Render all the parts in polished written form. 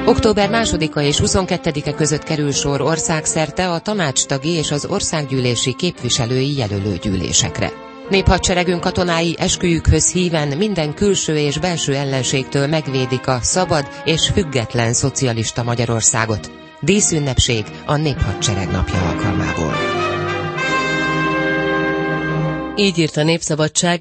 Október 2-a és 22-e között kerül sor országszerte a tanácstagi és az országgyűlési képviselői jelölőgyűlésekre. Néphadseregünk katonái esküjükhöz híven minden külső és belső ellenségtől megvédik a szabad és független szocialista Magyarországot. Díszünnepség a Néphadsereg napja alkalmából. Így írt a Népszabadság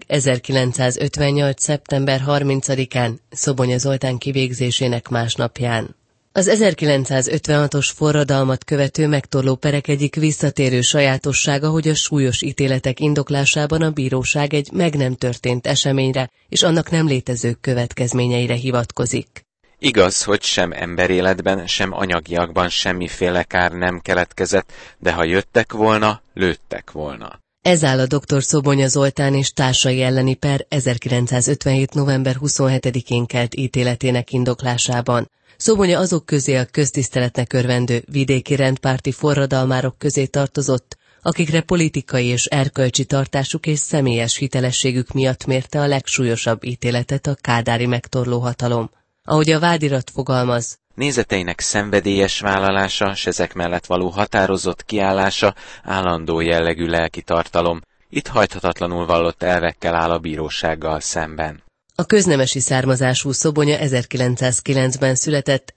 1958. szeptember 30-án, Szobonya Zoltán kivégzésének másnapján. Az 1956-os forradalmat követő megtorló perek egyik visszatérő sajátossága, hogy a súlyos ítéletek indoklásában a bíróság egy meg nem történt eseményre és annak nem létező következményeire hivatkozik. Igaz, hogy sem emberéletben, sem anyagiakban semmiféle kár nem keletkezett, de ha jöttek volna, lőttek volna. Ez áll a dr. Szobonya Zoltán és társai elleni per 1957. november 27-én kelt ítéletének indoklásában. Szobonya azok közé a köztiszteletnek örvendő vidéki rendpárti forradalmárok közé tartozott, akikre politikai és erkölcsi tartásuk és személyes hitelességük miatt mérte a legsúlyosabb ítéletet a kádári megtorló hatalom. Ahogy a vádirat fogalmaz, nézeteinek szenvedélyes vállalása, s ezek mellett való határozott kiállása állandó jellegű lelki tartalom, itt hajthatatlanul vallott elvekkel áll a bírósággal szemben. A köznemesi származású Szobonya 1909-ben született,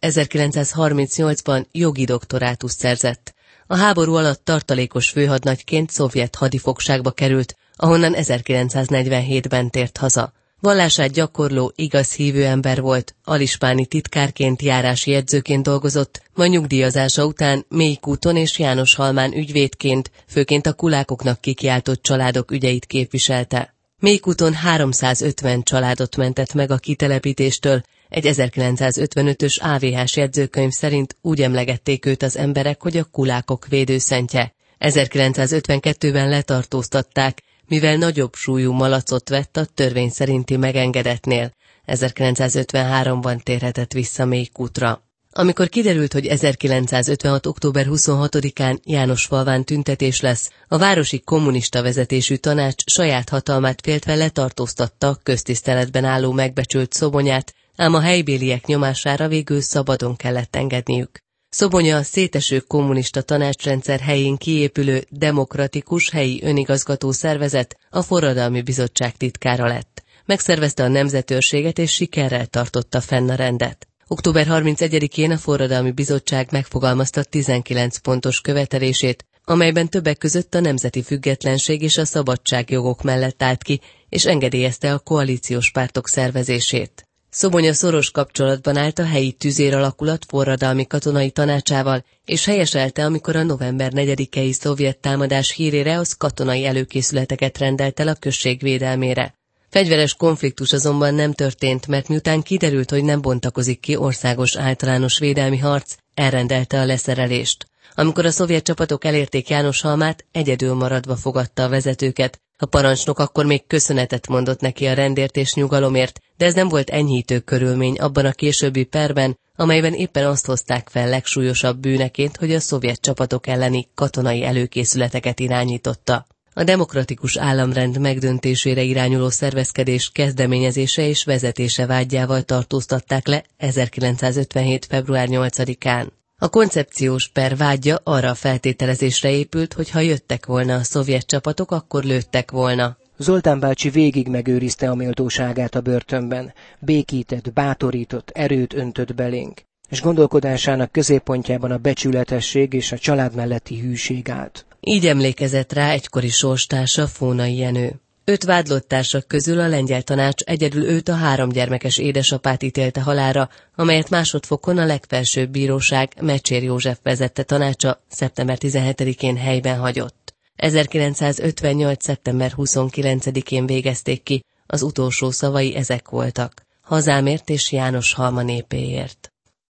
1938-ban jogi doktorátust szerzett. A háború alatt tartalékos főhadnagyként szovjet hadifogságba került, ahonnan 1947-ben tért haza. Vallását gyakorló, igaz hívő ember volt, alispáni titkárként, járási jegyzőként dolgozott, majd nyugdíjazása után Mélykúton és Jánoshalmán ügyvédként, főként a kulákoknak kikiáltott családok ügyeit képviselte. Mélykúton 350 családot mentett meg a kitelepítéstől, egy 1955-ös AVH-s jegyzőkönyv szerint úgy emlegették őt az emberek, hogy a kulákok védőszentje. 1952-ben letartóztatták, mivel nagyobb súlyú malacot vett a törvény szerinti megengedetnél. 1953-ban térhetett vissza Mélykútra. Amikor kiderült, hogy 1956. október 26-án Jánosfalván tüntetés lesz, a városi kommunista vezetésű tanács saját hatalmát féltve letartóztatta a köztiszteletben álló megbecsült Szobonyát, ám a helybéliek nyomására végül szabadon kellett engedniük. Szobonya a széteső kommunista tanácsrendszer helyén kiépülő demokratikus helyi önigazgató szervezet, a Forradalmi Bizottság titkára lett. Megszervezte a nemzetőrséget és sikerrel tartotta fenn a rendet. Október 31-én a Forradalmi Bizottság megfogalmazta 19 pontos követelését, amelyben többek között a nemzeti függetlenség és a szabadságjogok mellett állt ki, és engedélyezte a koalíciós pártok szervezését. Szobonya szoros kapcsolatban állt a helyi tüzéralakulat forradalmi katonai tanácsával, és helyeselte, amikor a november 4-i szovjet támadás hírére az katonai előkészületeket rendelt el a község védelmére. Fegyveres konfliktus azonban nem történt, mert miután kiderült, hogy nem bontakozik ki országos általános védelmi harc, elrendelte a leszerelést. Amikor a szovjet csapatok elérték Jánoshalmát, egyedül maradva fogadta a vezetőket. A parancsnok akkor még köszönetet mondott neki a rendért és nyugalomért, de ez nem volt enyhítő körülmény abban a későbbi perben, amelyben éppen azt hozták fel legsúlyosabb bűneként, hogy a szovjet csapatok elleni katonai előkészületeket irányította. A demokratikus államrend megdöntésére irányuló szervezkedés kezdeményezése és vezetése vádjával tartóztatták le 1957. február 8-án. A koncepciós per vádja arra a feltételezésre épült, hogy ha jöttek volna a szovjet csapatok, akkor lőttek volna. Zoltán bácsi végig megőrizte a méltóságát a börtönben, békített, bátorított, erőt öntött belénk, és gondolkodásának középpontjában a becsületesség és a család melletti hűség állt. Így emlékezett rá egykori sorstársa, Fónai Jenő. 5 vádlott társak közül a lengyel tanács egyedül őt, a 3 gyermekes édesapát ítélte halálra, amelyet másodfokon a legfelsőbb bíróság, Mecsér József vezette tanácsa szeptember 17-én helyben hagyott. 1958. szeptember 29-én végezték ki, az utolsó szavai ezek voltak: hazámért és Jánoshalma népéért.